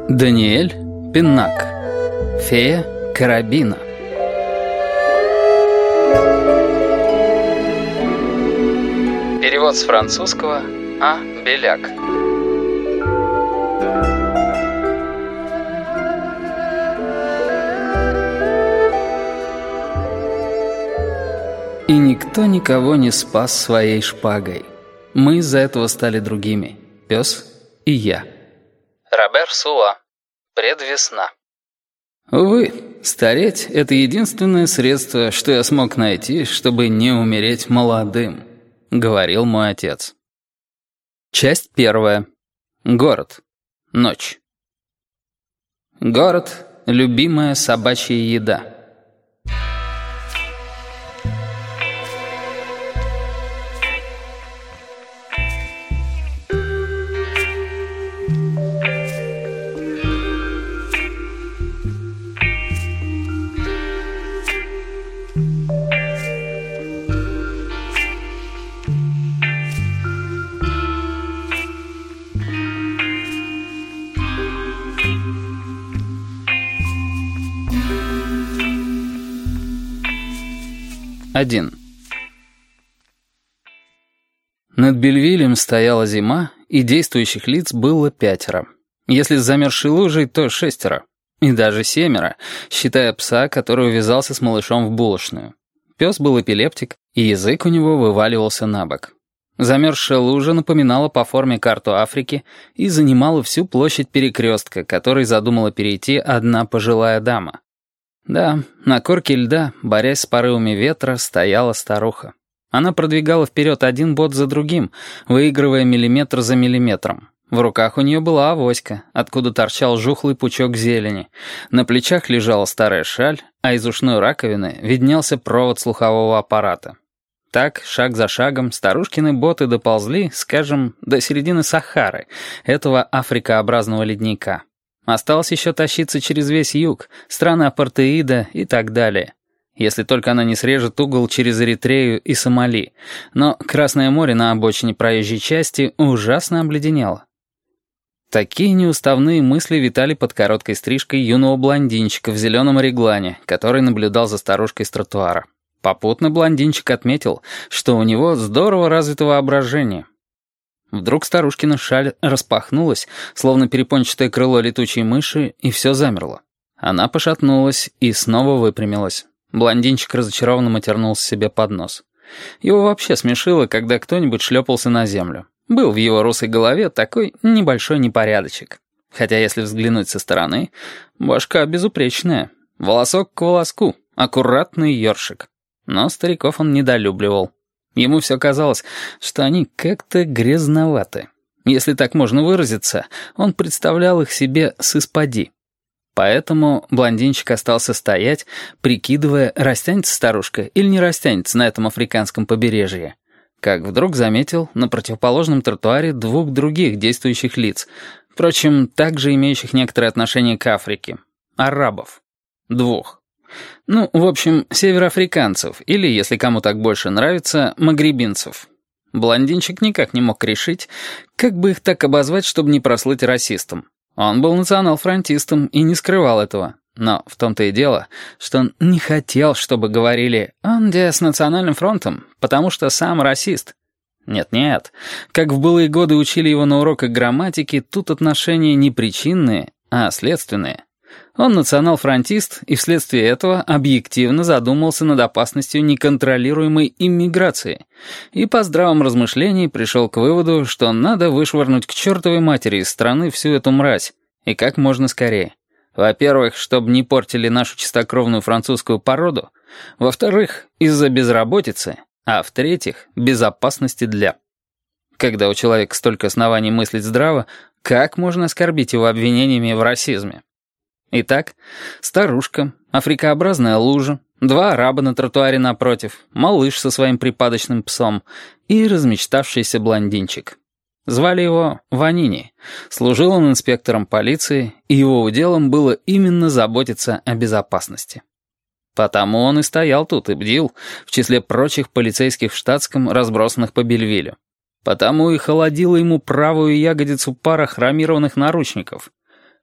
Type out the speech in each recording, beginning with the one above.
Даниэль Пиннак. Фея Карабина. Перевод с французского А. Беляк. И никто никого не спас своей шпагой. Мы из-за этого стали другими. Пес и я. Робер Суа. Предвесна. Увы, стареть — это единственное средство, что я смог найти, чтобы не умереть молодым, — говорил мой отец. Часть первая. Город. Ночь. Город — любимая собачья еда. Один. Над Бельвилем стояла зима, и действующих лиц было 5. Если с замерзшей лужей, то 6. И даже 7, считая пса, который увязался с малышом в булочную. Пес был эпилептик, и язык у него вываливался на бок. Замерзшая лужа напоминала по форме карту Африки и занимала всю площадь перекрестка, который задумала перейти одна пожилая дама. Да, на корке льда, борясь с порывами ветра, стояла старуха. Она продвигала вперед один бот за другим, выигрывая миллиметр за миллиметром. В руках у нее была авоська, откуда торчал жухлый пучок зелени. На плечах лежала старая шаль, а из ушной раковины виднелся провод слухового аппарата. Так, шаг за шагом, старушкины боты доползли, скажем, до середины Сахары, этого африкообразного ледника. Осталось еще тащиться через весь юг, страны апартеида и так далее. Если только она не срежет угол через Эритрею и Сомали. Но Красное море на обочине проезжей части ужасно обледенело. Такие неуставные мысли витали под короткой стрижкой юного блондинчика в зеленом реглане, который наблюдал за старушкой с тротуара. Попутно блондинчик отметил, что у него здорово развито воображение. Вдруг старушкина шаль распахнулась, словно перепончатое крыло летучей мыши, и все замерло. Она пошатнулась и снова выпрямилась. Блондинчик разочарованно матернулся себе под нос. Его вообще смешило, когда кто-нибудь шлепался на землю. Был в его русой голове такой небольшой непорядочек. Хотя, если взглянуть со стороны, башка безупречная. Волосок к волоску, аккуратный ёршик. Но стариков он недолюбливал. Ему все казалось, что они как-то грязноваты. Если так можно выразиться, он представлял их себе сысподи. Поэтому блондинчик остался стоять, прикидывая, растянется старушка или не растянется на этом африканском побережье. Как вдруг заметил на противоположном тротуаре 2 других действующих лиц, впрочем, также имеющих некоторое отношение к Африке. Арабов. 2. Ну, в общем, североафриканцев, или, если кому так больше нравится, магрибинцев. Блондинчик никак не мог решить, как бы их так обозвать, чтобы не прослыть расистом. Он был национал-фронтистом и не скрывал этого. Но в том-то и дело, что он не хотел, чтобы говорили «он где с национальным фронтом, потому что сам расист». Нет-нет, как в былые годы учили его на уроках грамматики, тут отношения не причинные, а следственные. Он национал-фронтист и вследствие этого объективно задумался над опасностью неконтролируемой иммиграции и по здравом размышлении пришел к выводу, что надо вышвырнуть к чертовой матери из страны всю эту мразь, и как можно скорее. Во-первых, чтобы не портили нашу чистокровную французскую породу, во-вторых, из-за безработицы, а в-третьих, безопасности для. Когда у человека столько оснований мыслить здраво, как можно оскорбить его обвинениями в расизме? Итак, старушка, африкообразная лужа, 2 араба на тротуаре напротив, малыш со своим припадочным псом и размечтавшийся блондинчик. Звали его Ванини, служил он инспектором полиции, и его уделом было именно заботиться о безопасности. Потому он и стоял тут и бдил, в числе прочих полицейских в штатском, разбросанных по Бельвилю. Потому и холодила ему правую ягодицу пара хромированных наручников.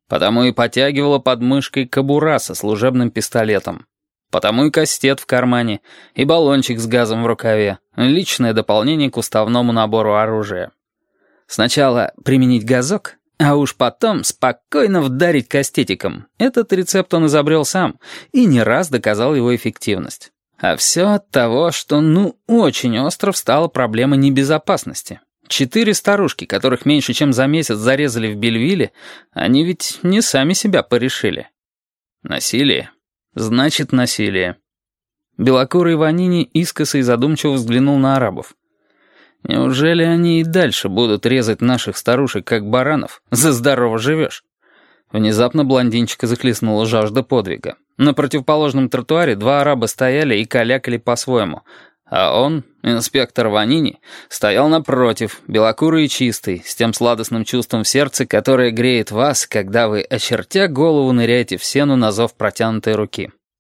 Потому и потягивала под мышкой кобура со служебным пистолетом. Потому и кастет в кармане, и баллончик с газом в рукаве. Личное дополнение к уставному набору оружия. Сначала применить газок, а уж потом спокойно вдарить кастетиком. Этот рецепт он изобрел сам и не раз доказал его эффективность. А все от того, что, очень остро встала проблема небезопасности. 4 старушки, которых меньше чем за месяц зарезали в Бельвилле, они ведь не сами себя порешили. Насилие. Значит, насилие. Белокурый Ванини искоса и задумчиво взглянул на арабов. Неужели они и дальше будут резать наших старушек, как баранов? За здорово живешь. Внезапно блондинчика захлестнула жажда подвига. На противоположном тротуаре 2 араба стояли и калякали по-своему, а он, инспектор Ванини, стоял напротив, белокурый и чистый, с тем сладостным чувством в сердце, которое греет вас, когда вы, очертя голову, ныряете в сену на зов протянутой руки.